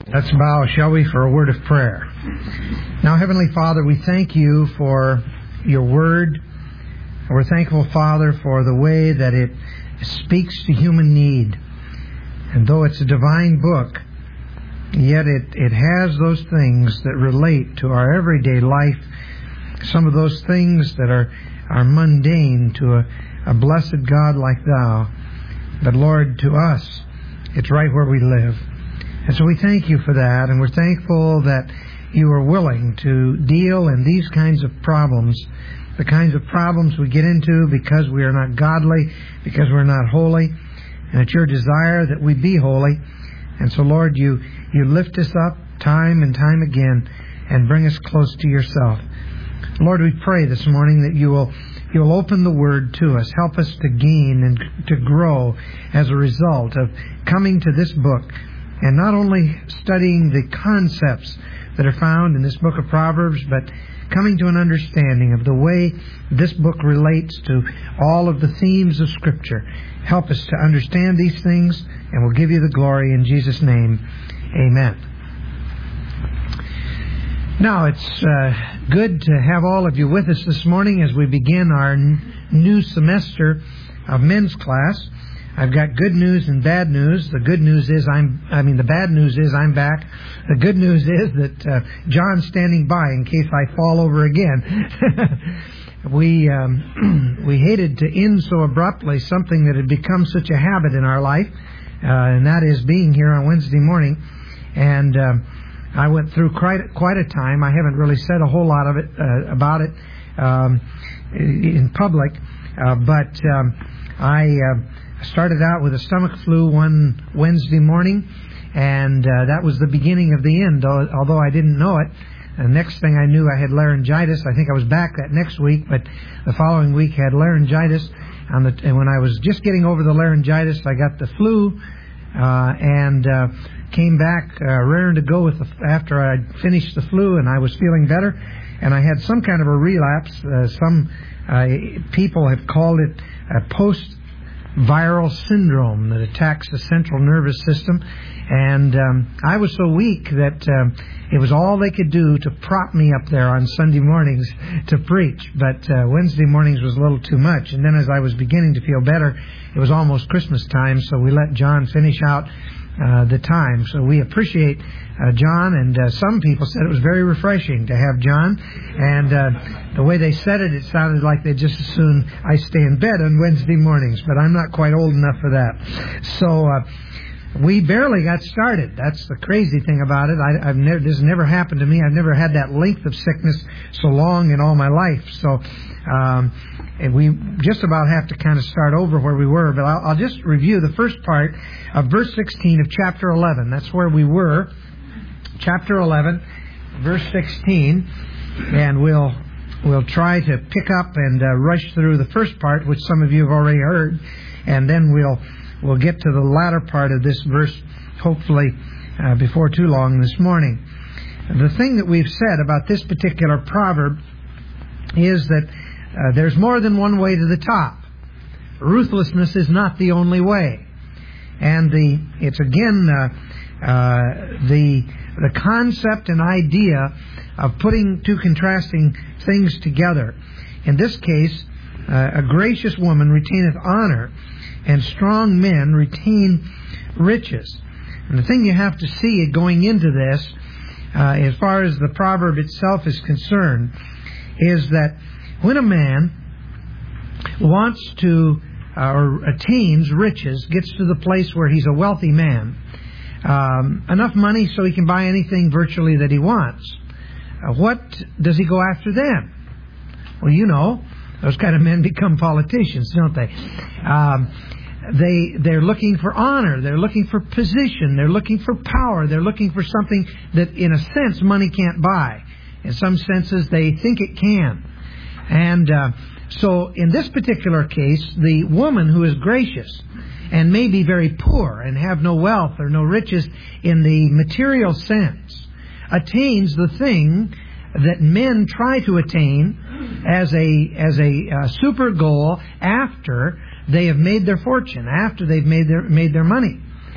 Let's bow, shall we, for a word of prayer. Now, Heavenly Father, we thank you for your word. We're thankful, Father, for the way that it speaks to human need. And though it's a divine book, yet it has those things that relate to our everyday life, some of those things that are mundane to a blessed God like Thou. But Lord, to us, it's right where we live. And so we thank you for that, and we're thankful that you are willing to deal in these kinds of problems, the kinds of problems we get into because we are not godly, because we're not holy, and it's your desire that we be holy. And so, Lord, you lift us up time and time again and bring us close to yourself. Lord, we pray this morning that you'll open the Word to us, help us to gain and to grow as a result of coming to this book, and not only studying the concepts that are found in this book of Proverbs, but coming to an understanding of the way this book relates to all of the themes of Scripture. Help us to understand these things, and we'll give you the glory in Jesus' name. Amen. Now, it's good to have all of you with us this morning as we begin our new semester of men's class. I've got good news and bad news. The good news is the bad news is I'm back. The good news is that John's standing by in case I fall over again. We hated to end so abruptly something that had become such a habit in our life, and that is being here on Wednesday morning. And I went through quite a time. I haven't really said a whole lot of it about it in public, but I started out with a stomach flu one Wednesday morning, and that was the beginning of the end, although I didn't know it. The next thing I knew, I had laryngitis. I think I was back that next week, but the following week had laryngitis. And when I was just getting over the laryngitis, I got the flu, and came back raring to go after I finished the flu, and I was feeling better. And I had some kind of a relapse. Some people have called it a post-viral syndrome that attacks the central nervous system. And I was so weak that it was all they could do to prop me up there on Sunday mornings to preach. But Wednesday mornings was a little too much. And then as I was beginning to feel better, it was almost Christmas time, so we let John finish out the time. So we appreciate John, and some people said it was very refreshing to have John. And the way they said it, it sounded like they'd just as soon I stay in bed on Wednesday mornings, but I'm not quite old enough for that. So we barely got started. That's the crazy thing about it. This has never happened to me. I've never had that length of sickness so long in all my life. So and we just about have to kind of start over where we were. But I'll just review the first part of verse 16 of chapter 11. That's where we were. Chapter 11, verse 16. And we'll try to pick up and rush through the first part, which some of you have already heard. And then we'll get to the latter part of this verse, hopefully before too long this morning. The thing that we've said about this particular proverb is that there's more than one way to the top. Ruthlessness is not the only way. And it's again the concept and idea of putting two contrasting things together. In this case, a gracious woman retaineth honor, and strong men retain riches. And the thing you have to see going into this, as far as the proverb itself is concerned, is that when a man wants to or attains riches, gets to the place where he's a wealthy man, enough money so he can buy anything virtually that he wants, what does he go after then? Well, you know, those kind of men become politicians, don't they? They're looking for honor. They're looking for position. They're looking for power. They're looking for something that, in a sense, money can't buy. In some senses, they think it can. And so, in this particular case, the woman who is gracious and may be very poor and have no wealth or no riches in the material sense attains the thing that men try to attain as a super goal after they have made their fortune, after they've made their money.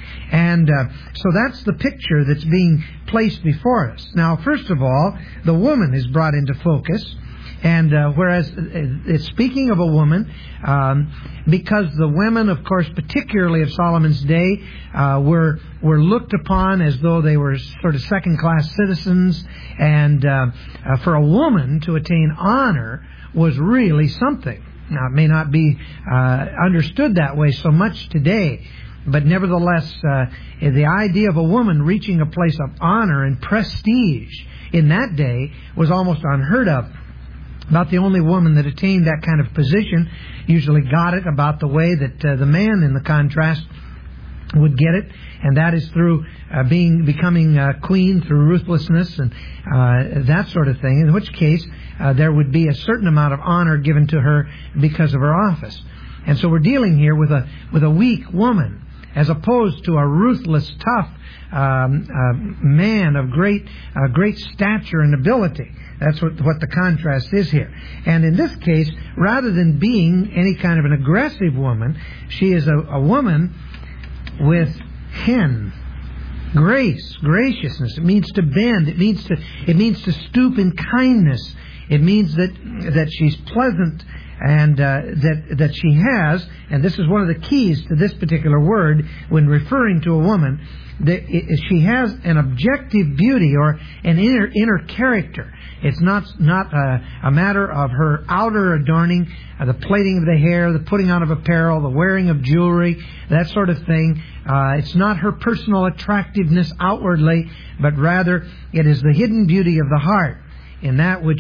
And so that's the picture that's being placed before us. Now, first of all, the woman is brought into focus. And whereas it's speaking of a woman, because the women, of course, particularly of Solomon's day, were looked upon as though they were sort of second-class citizens, and for a woman to attain honor was really something. Now, it may not be understood that way so much today, but nevertheless, the idea of a woman reaching a place of honor and prestige in that day was almost unheard of. About the only woman that attained that kind of position usually got it about the way that the man, in the contrast, would get it, and that is through becoming queen through ruthlessness and that sort of thing, in which case there would be a certain amount of honor given to her because of her office. And so we're dealing here with a weak woman, as opposed to a ruthless, tough man of great stature and ability. That's what the contrast is here. And in this case, rather than being any kind of an aggressive woman, she is a woman with hen, grace, graciousness. It means to bend. It means to stoop in kindness. It means that she's pleasant, and that she has, and this is one of the keys to this particular word when referring to a woman, that she has an objective beauty or an inner character. It's not a matter of her outer adorning, the plaiting of the hair, the putting on of apparel, the wearing of jewelry, that sort of thing. It's not her personal attractiveness outwardly, but rather it is the hidden beauty of the heart, in that which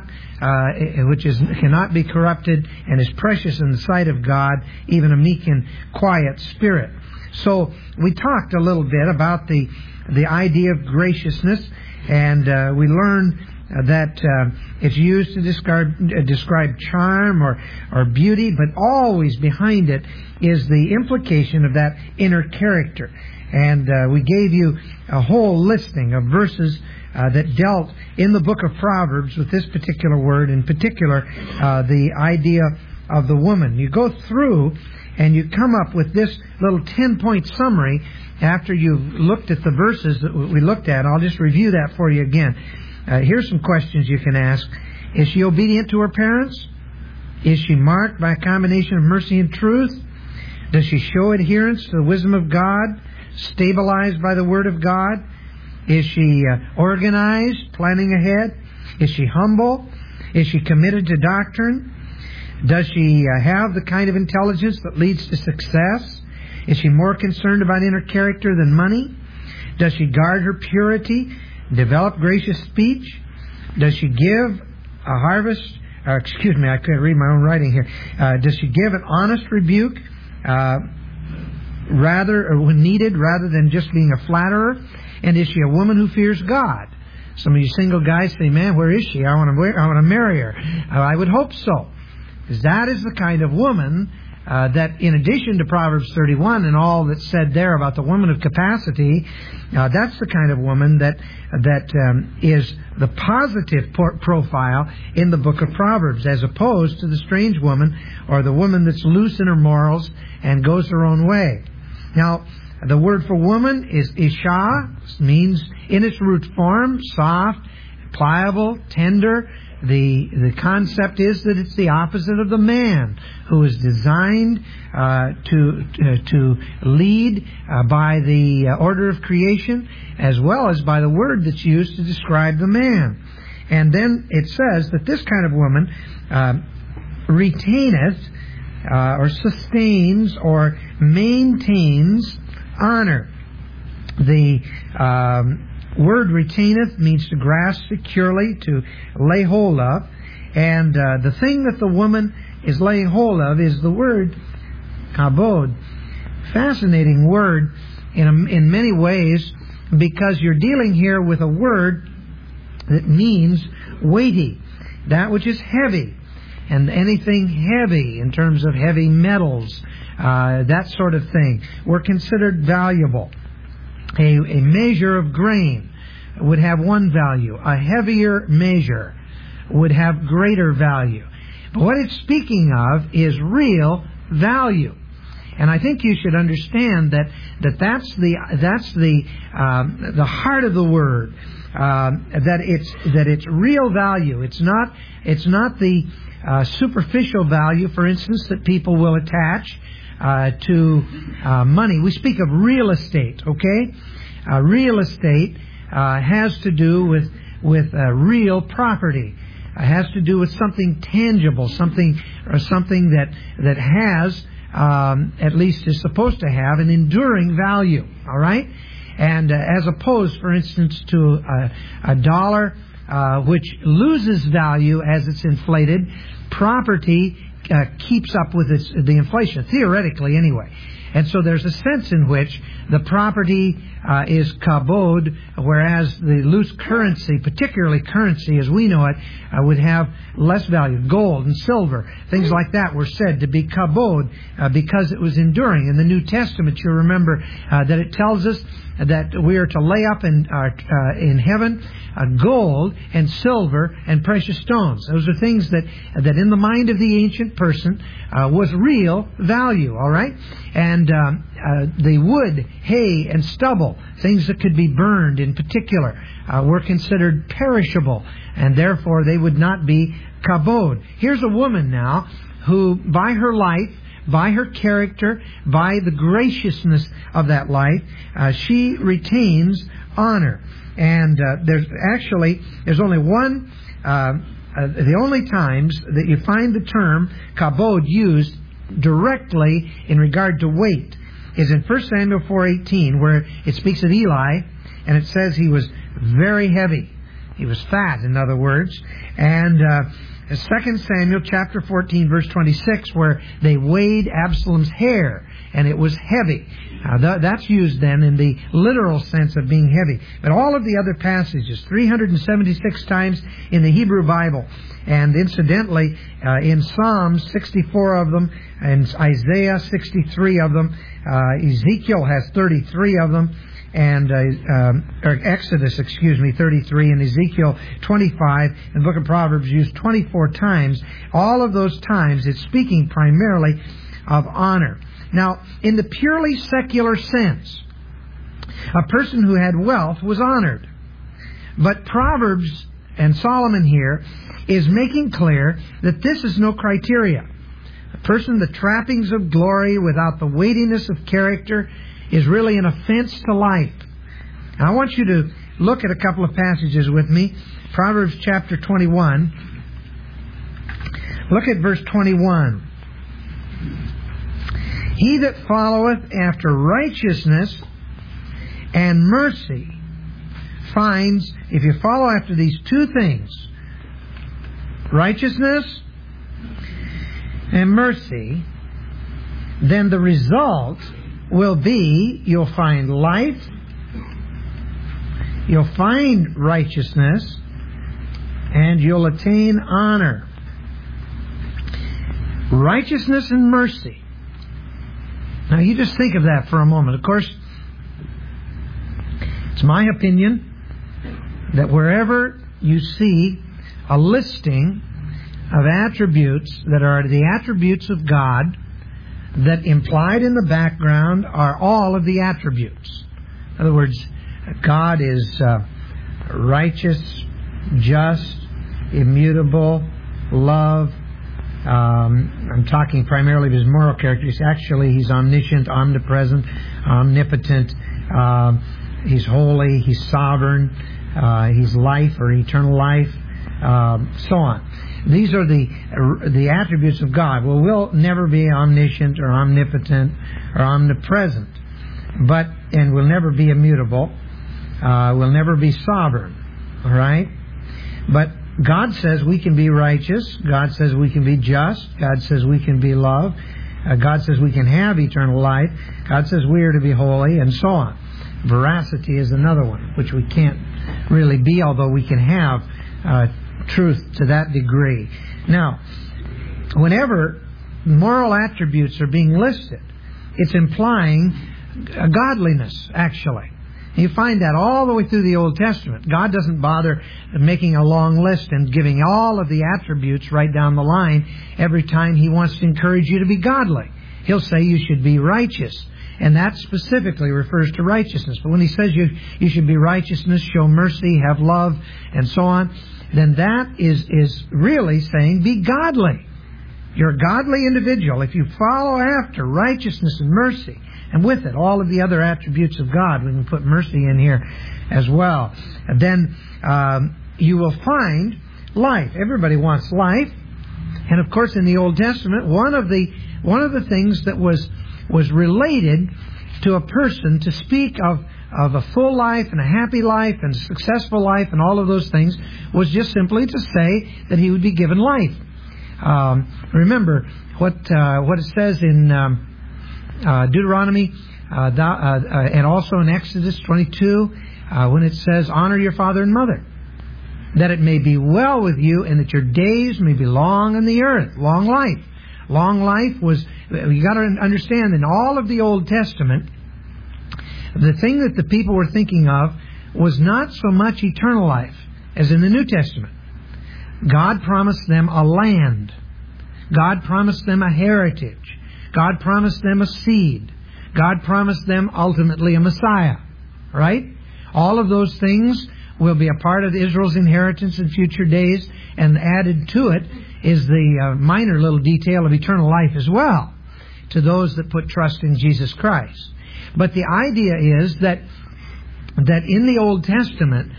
cannot be corrupted and is precious in the sight of God, even a meek and quiet spirit. So we talked a little bit about the idea of graciousness, and we learned that it's used to describe charm or beauty, but always behind it is the implication of that inner character. And we gave you a whole listing of verses that dealt in the book of Proverbs with this particular word, in particular the idea of the woman. You go through and you come up with this little 10-point summary after you've looked at the verses that we looked at. I'll just review that for you again. Here's some questions you can ask. Is she obedient to her parents? Is she marked by a combination of mercy and truth? Does she show adherence to the wisdom of God, stabilized by the Word of God? Is she organized, planning ahead? Is she humble? Is she committed to doctrine? Does she have the kind of intelligence that leads to success? Is she more concerned about inner character than money? Does she guard her purity, develop gracious speech? Does she give a harvest? I can't read my own writing here. Does she give an honest rebuke, when needed, rather than just being a flatterer? And is she a woman who fears God? Some of you single guys say, "Man, where is she? I want to marry her." I would hope so, because that is the kind of woman that, in addition to Proverbs 31 and all that's said there about the woman of capacity, that's the kind of woman that is the positive profile in the book of Proverbs, as opposed to the strange woman or the woman that's loose in her morals and goes her own way. Now, the word for woman is Isha, means in its root form, soft, pliable, tender. The concept is that it's the opposite of the man, who is designed to lead by the order of creation, as well as by the word that's used to describe the man. And then it says that this kind of woman retaineth or sustains or maintains honor. The word retaineth means to grasp securely, to lay hold of. And the thing that the woman is laying hold of is the word kabod. Fascinating word in many ways, because you're dealing here with a word that means weighty, that which is heavy. And anything heavy in terms of heavy metals, that sort of thing, were considered valuable. A measure of grain would have one value. A heavier measure would have greater value. But what it's speaking of is real value. And I think you should understand that's the heart of the word. That it's real value. It's not the superficial value, for instance, that people will attach to money. We speak of real estate, okay? Real estate has to do with real property. It has to do with something tangible, something that has, at least is supposed to have, an enduring value. All right, and as opposed, for instance, to a dollar which loses value as it's inflated, property keeps up with the inflation, theoretically anyway. And so there's a sense in which the property is kabod, whereas the loose currency, particularly currency as we know it, would have less value. Gold and silver, things like that were said to be kabod because it was enduring. In the New Testament, you remember that it tells us that we are to lay up in heaven gold and silver and precious stones. Those are things that in the mind of the ancient person was real value, all right? And the wood, hay, and stubble, things that could be burned in particular, were considered perishable, and therefore they would not be kabod. Here's a woman now who, by her life, by her character, by the graciousness of that life, she retains honor. And there's only one, the only times that you find the term kabod used directly in regard to weight is in 1 Samuel 4:18, where it speaks of Eli, and it says he was very heavy. He was fat, in other words. And 2 Samuel chapter 14, verse 26, where they weighed Absalom's hair, and it was heavy. That's used then in the literal sense of being heavy. But all of the other passages, 376 times in the Hebrew Bible, and incidentally, in Psalms, 64 of them, and Isaiah, 63 of them, Ezekiel has 33 of them, and Exodus, 33, and Ezekiel 25, and the book of Proverbs used 24 times. All of those times, it's speaking primarily of honor. Now, in the purely secular sense, a person who had wealth was honored. But Proverbs and Solomon here is making clear that this is no criteria. A person, the trappings of glory without the weightiness of character, is really an offense to life. And I want you to look at a couple of passages with me. Proverbs chapter 21. Look at verse 21. He that followeth after righteousness and mercy finds, if you follow after these two things, righteousness and mercy, then the result will be you'll find life, you'll find righteousness, and you'll attain honor. Righteousness and mercy. Now you just think of that for a moment. Of course, it's my opinion that wherever you see a listing of attributes that are the attributes of God, that implied in the background are all of the attributes. In other words, God is righteous, just, immutable, love. I'm talking primarily of His moral characteristics. Actually, He's omniscient, omnipresent, omnipotent. He's holy, He's sovereign. He's life or eternal life, so on. These are the attributes of God. Well, we'll never be omniscient or omnipotent or omnipresent, and we'll never be immutable. We'll never be sovereign. All right, but God says we can be righteous. God says we can be just. God says we can be love. God says we can have eternal life. God says we are to be holy, and so on. Veracity is another one, which we can't really be, although we can have truth to that degree. Now, whenever moral attributes are being listed, it's implying godliness, actually. You find that all the way through the Old Testament. God doesn't bother making a long list and giving all of the attributes right down the line every time He wants to encourage you to be godly. he'll say you should be righteous. And that specifically refers to righteousness. But when he says you should be righteousness, show mercy, have love, and so on, then that is really saying be godly. You're a godly individual if you follow after righteousness and mercy. And with it, all of the other attributes of God. We can put mercy in here as well. And then you will find life. Everybody wants life. And of course, in the Old Testament, one of the things that was related to a person to speak of a full life and a happy life and a successful life and all of those things was just simply to say that he would be given life. Remember what it says in Deuteronomy and also in Exodus 22 when it says, honor your father and mother, that it may be well with you and that your days may be long on the earth. Long life. Long life was, you got to understand, in all of the Old Testament, the thing that the people were thinking of was not so much eternal life as in the New Testament. God promised them a land. God promised them a heritage. God promised them a seed. God promised them ultimately a Messiah. Right? All of those things will be a part of Israel's inheritance in future days, and added to it is the minor little detail of eternal life as well to those that put trust in Jesus Christ. But the idea is that in the Old Testament,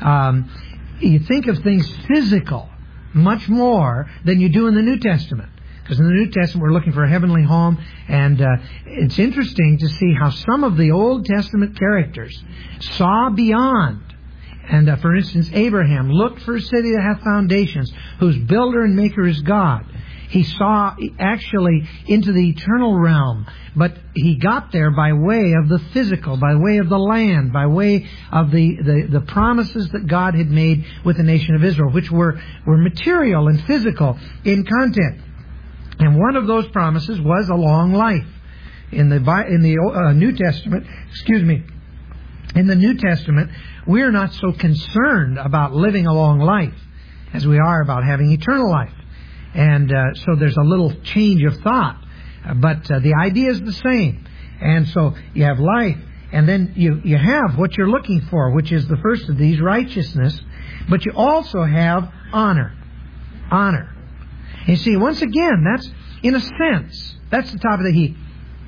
you think of things physical much more than you do in the New Testament. Because in the New Testament we're looking for a heavenly home, and it's interesting to see how some of the Old Testament characters saw beyond. And for instance, Abraham looked for a city that hath foundations, whose builder and maker is God. He saw actually into the eternal realm, but he got there by way of the physical, by way of the land, by way of the promises that God had made with the nation of Israel, which were material and physical in content. And one of those promises was a long life. In the New Testament, in the New Testament, we are not so concerned about living a long life as we are about having eternal life. And so there's a little change of thought. But the idea is the same. And so you have life, and then you have what you're looking for, which is the first of these, righteousness. But you also have honor. Honor. You see, once again, that's, in a sense, that's the top of the heap.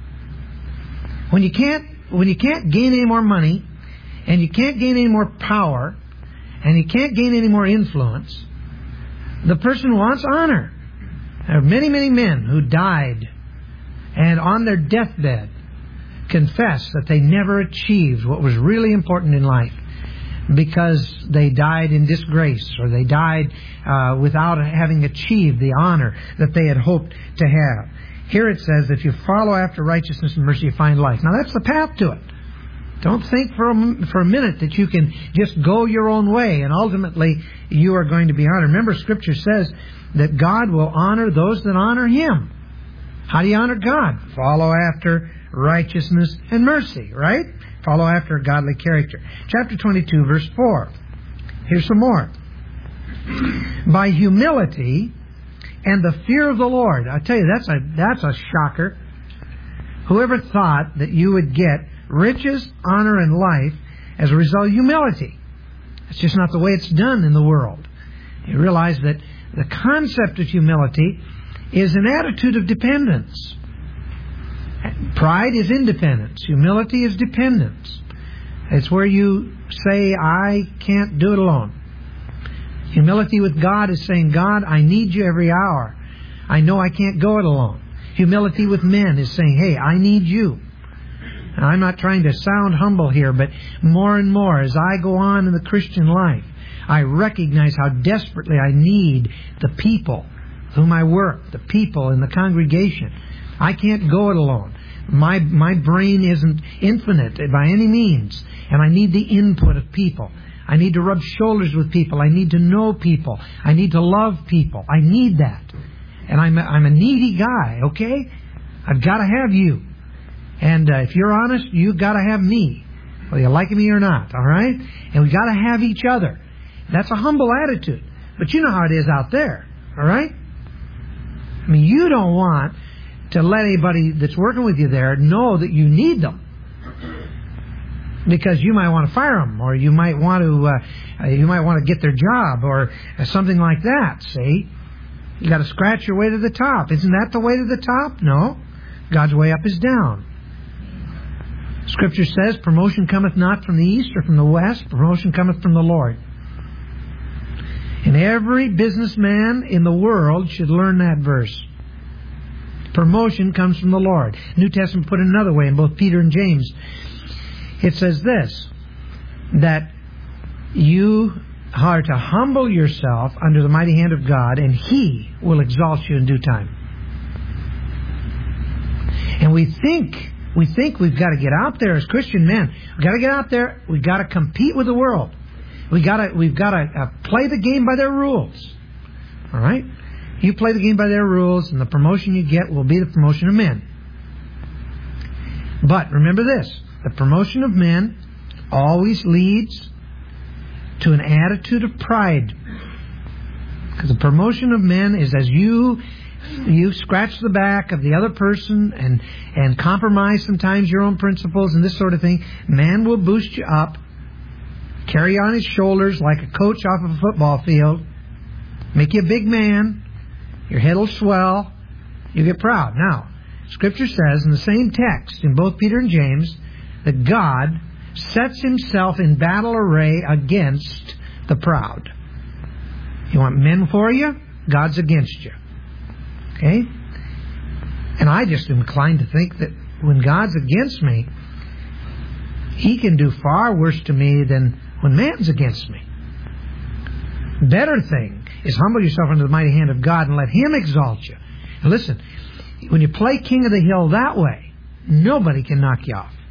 When you can't gain any more money, and you can't gain any more power, and you can't gain any more influence, the person wants honor. There are many, many men who died and on their deathbed confessed that they never achieved what was really important in life because they died in disgrace, or they died without having achieved the honor that they had hoped to have. Here it says, if you follow after righteousness and mercy, you find life. Now that's the path to it. Don't think for a minute that you can just go your own way and ultimately you are going to be honored. Remember, Scripture says that God will honor those that honor Him. How do you honor God? Follow after righteousness and mercy, right? Follow after a godly character. Chapter 22, verse 4. Here's some more. By humility and the fear of the Lord. I tell you, that's a shocker. Whoever thought that you would get riches, honor, and life as a result of humility? It's just not the way it's done in the world. You realize that the concept of humility is an attitude of dependence. Pride is independence. Humility is dependence. It's where you say, I can't do it alone. Humility with God is saying, God, I need you every hour. I know I can't go it alone. Humility with men is saying, hey, I need you. And I'm not trying to sound humble here, but more and more as I go on in the Christian life, I recognize how desperately I need the people with whom I work, the people in the congregation. I can't go it alone. My brain isn't infinite by any means, and I need the input of people. I need to rub shoulders with people. I need to know people. I need to love people. I need that. And I'm a needy guy, okay? I've got to have you. And if you're honest, you've got to have me, whether you like me or not, all right? And we've got to have each other. That's a humble attitude. But you know how it is out there, all right? I mean, you don't want to let anybody that's working with you there know that you need them. Because you might want to fire them, or you might want to get their job, or something like that. See, you got to scratch your way to the top. Isn't that the way to the top? No, God's way up is down. Scripture says, "Promotion cometh not from the east or from the west; promotion cometh from the Lord." And every businessman in the world should learn that verse. Promotion comes from the Lord. New Testament put it another way in both Peter and James. It says this, that you are to humble yourself under the mighty hand of God, and He will exalt you in due time. And we think we've got to get out there as Christian men. We've got to get out there. We've got to compete with the world. We've got to play the game by their rules. All right? You play the game by their rules, and the promotion you get will be the promotion of men. But remember this. The promotion of men always leads to an attitude of pride. Because the promotion of men is as you scratch the back of the other person and compromise sometimes your own principles and this sort of thing. Man will boost you up, carry you on his shoulders like a coach off of a football field, make you a big man, your head will swell, you get proud. Now, Scripture says in the same text in both Peter and James that God sets Himself in battle array against the proud. You want men for you? God's against you. Okay? And I just am inclined to think that when God's against me, He can do far worse to me than when man's against me. Better thing is humble yourself under the mighty hand of God and let Him exalt you. And listen, when you play king of the hill that way, nobody can knock you off.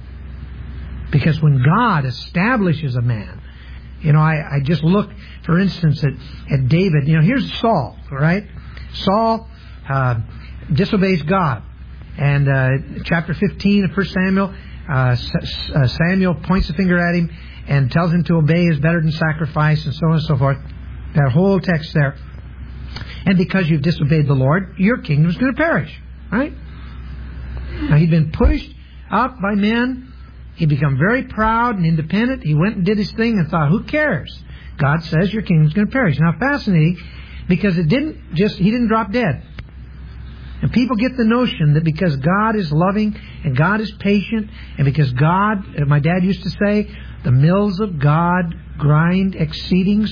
Because when God establishes a man, I just look, for instance, at David. Here's Saul, all right? Saul disobeys God. And chapter 15 of 1 Samuel, Samuel points the finger at him and tells him to obey is better than sacrifice, and so on and so forth. That whole text there. And because you've disobeyed the Lord, your kingdom's going to perish. Right? Now, he'd been pushed up by men. He'd become very proud and independent. He went and did his thing and thought, who cares? God says your kingdom's going to perish. Now, fascinating, because he didn't drop dead. And people get the notion that because God is loving and God is patient, and because God, my dad used to say, the mills of God grind exceeding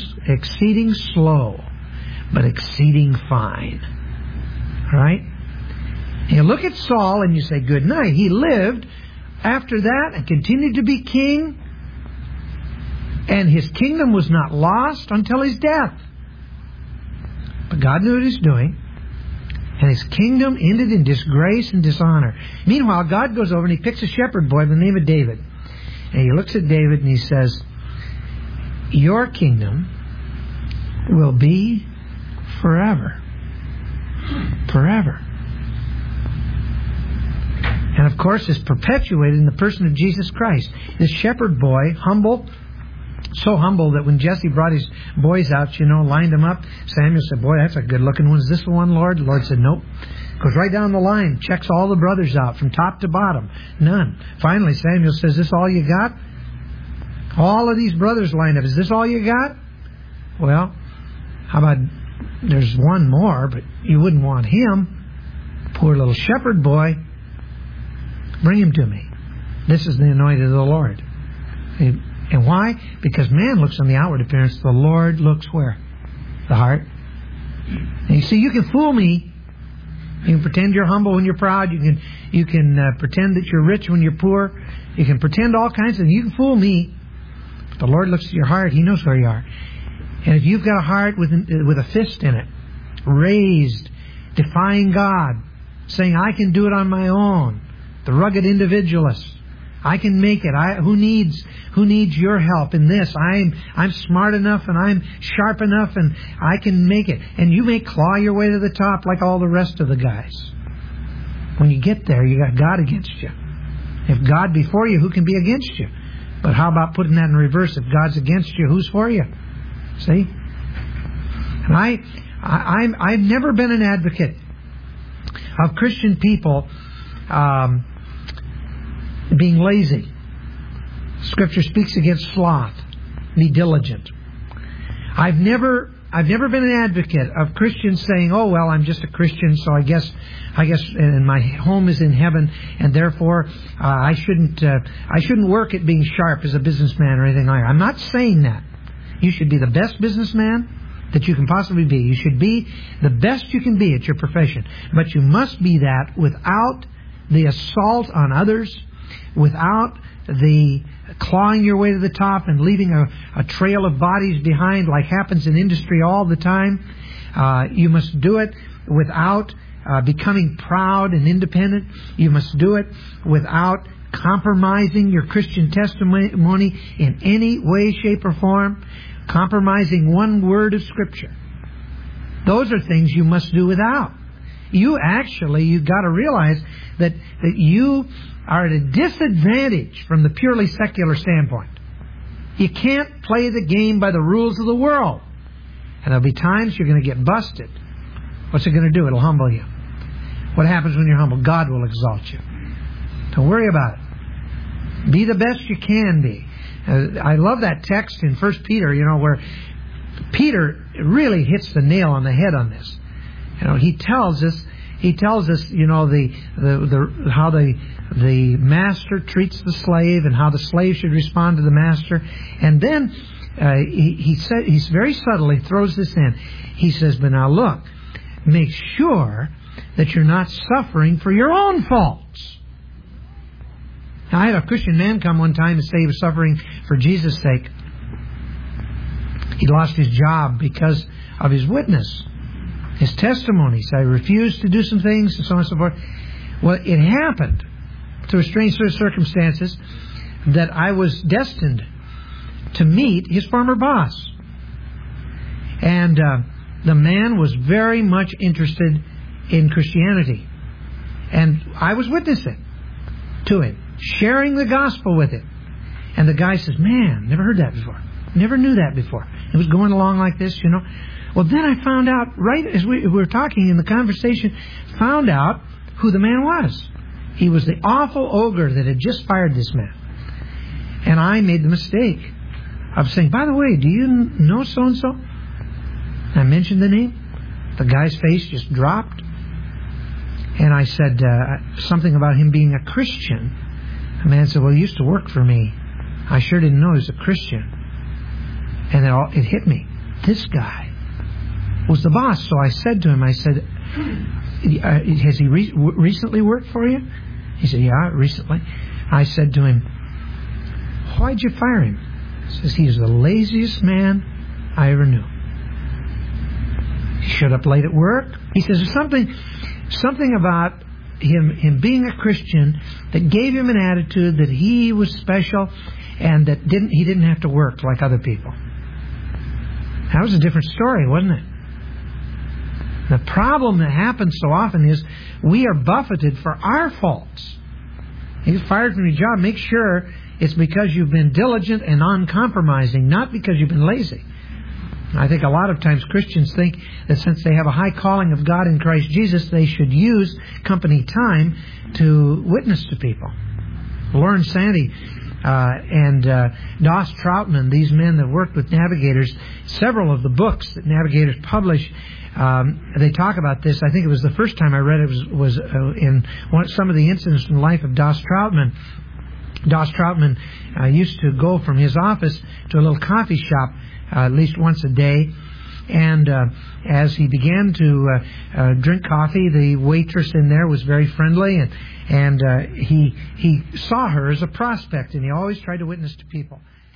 slow, but exceeding fine. All right? And you look at Saul and you say, good night. He lived after that and continued to be king, and his kingdom was not lost until his death. But God knew what He was doing, and his kingdom ended in disgrace and dishonor. Meanwhile, God goes over and He picks a shepherd boy by the name of David. And He looks at David and He says, your kingdom will be forever. Forever. And of course, it's perpetuated in the person of Jesus Christ. This shepherd boy, humble, so humble that when Jesse brought his boys out, lined them up, Samuel said, boy, that's a good looking one. Is this the one, Lord? The Lord said, nope. Goes right down the line, checks all the brothers out from top to bottom. None. Finally, Samuel says, is this all you got? All of these brothers lined up. Is this all you got? Well, how about there's one more, but you wouldn't want him. Poor little shepherd boy. Bring him to me. This is the anointed of the Lord. And why? Because man looks on the outward appearance. The Lord looks where? The heart. And you see, you can fool me. You can pretend you're humble when you're proud. You can pretend that you're rich when you're poor. You can pretend all kinds of things. You can fool me. But the Lord looks at your heart. He knows where you are. And if you've got a heart with a fist in it, raised, defying God, saying, I can do it on my own, the rugged individualist, I can make it. Who needs your help in this? I'm smart enough and I'm sharp enough and I can make it. And you may claw your way to the top like all the rest of the guys. When you get there, you got God against you. If God be for you, who can be against you? But how about putting that in reverse? If God's against you, who's for you? See? And I've never been an advocate of Christian people being lazy. Scripture speaks against sloth. Be diligent. I've never been an advocate of Christians saying, "Oh well, I'm just a Christian, so I guess, and my home is in heaven, and therefore I shouldn't work at being sharp as a businessman or anything like that." I'm not saying that. You should be the best businessman that you can possibly be. You should be the best you can be at your profession, but you must be that without the assault on others, without the clawing your way to the top and leaving a trail of bodies behind like happens in industry all the time. You must do it without becoming proud and independent. You must do it without compromising your Christian testimony in any way, shape, or form. Compromising one word of Scripture. Those are things you must do without. You've got to realize that you are at a disadvantage from the purely secular standpoint. You can't play the game by the rules of the world. And there'll be times you're going to get busted. What's it going to do? It'll humble you. What happens when you're humble? God will exalt you. Don't worry about it. Be the best you can be. I love that text in 1 Peter, where Peter really hits the nail on the head on this. He tells us, how the master treats the slave and how the slave should respond to the master. And then he's very subtle. He throws this in. He says, "But now look, make sure that you're not suffering for your own faults." Now, I had a Christian man come one time and say he was suffering for Jesus' sake. He'd lost his job because of his witness, his testimony. So I refused to do some things and so on and so forth. Well, it happened through a strange set of circumstances that I was destined to meet his former boss. And the man was very much interested in Christianity. And I was witnessing to him, sharing the gospel with him. And the guy says, "Man, never heard that before. Never knew that before." It was going along like this, Well, then I found out, right as we were talking in the conversation, found out who the man was. He was the awful ogre that had just fired this man. And I made the mistake of saying, "By the way, do you know so-and-so?" I mentioned the name. The guy's face just dropped. And I said something about him being a Christian. The man said, "Well, he used to work for me. I sure didn't know he was a Christian." And it hit me. This guy was the boss. So I said to him, "Has he recently worked for you?" He said, "Yeah, recently." I said to him, "Why'd you fire him?" He says, "He was the laziest man I ever knew. He showed up late at work." He says, "There's something about him being a Christian that gave him an attitude that he was special and that he didn't have to work like other people." That was a different story, wasn't it? The problem that happens so often is we are buffeted for our faults. You get fired from your job, make sure it's because you've been diligent and uncompromising, not because you've been lazy. I think a lot of times Christians think that since they have a high calling of God in Christ Jesus, they should use company time to witness to people. Lauren Sandy and Doss Troutman, these men that worked with Navigators, several of the books that Navigators publish, they talk about this. I think it was the first time I read it was in some of the incidents in the life of Doss Troutman. Doss Troutman used to go from his office to a little coffee shop at least once a day. And as he began to drink coffee, the waitress in there was very friendly, and he saw her as a prospect, and he always tried to witness to people.